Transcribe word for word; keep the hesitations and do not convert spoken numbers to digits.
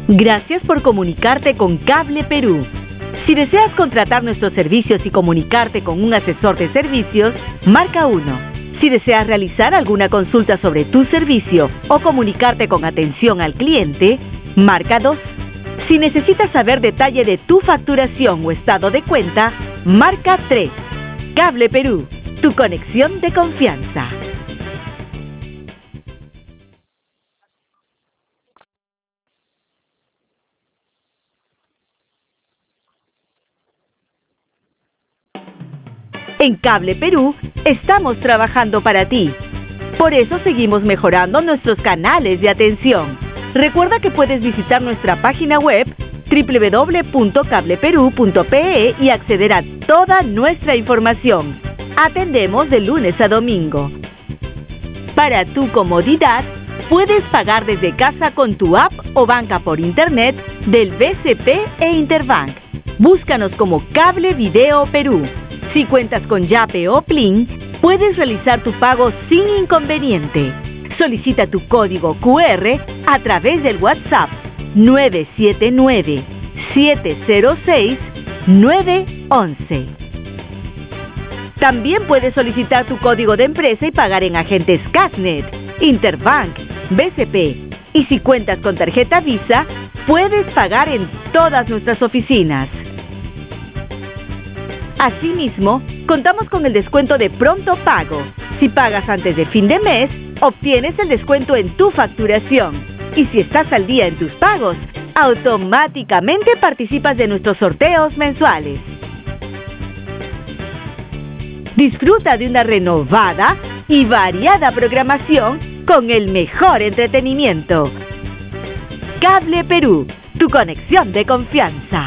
Gracias por comunicarte con Cable Perú. Si deseas contratar nuestros servicios y comunicarte con un asesor de servicios, marca uno. Si deseas realizar alguna consulta sobre tu servicio o comunicarte con atención al cliente, marca dos. Si necesitas saber detalle de tu facturación o estado de cuenta, marca tres. Cable Perú, tu conexión de confianza. En Cable Perú estamos trabajando para ti. Por eso seguimos mejorando nuestros canales de atención. Recuerda que puedes visitar nuestra página web doble u doble u doble u punto cable perú punto pe e y acceder a toda nuestra información. Atendemos de lunes a domingo. Para tu comodidad, puedes pagar desde casa con tu app o banca por internet del B C P e Interbank. Búscanos como Cable Video Perú. Si cuentas con Yape o Plin, puedes realizar tu pago sin inconveniente. Solicita tu código cu erre a través del WhatsApp nueve siete nueve, siete cero seis, nueve once. También puedes solicitar tu código de empresa y pagar en agentes Casnet, Interbank, B C P. Y si cuentas con tarjeta Visa, puedes pagar en todas nuestras oficinas. Asimismo, contamos con el descuento de pronto pago. Si pagas antes de fin de mes, obtienes el descuento en tu facturación. Y si estás al día en tus pagos, automáticamente participas de nuestros sorteos mensuales. Disfruta de una renovada y variada programación con el mejor entretenimiento. Cable Perú, tu conexión de confianza.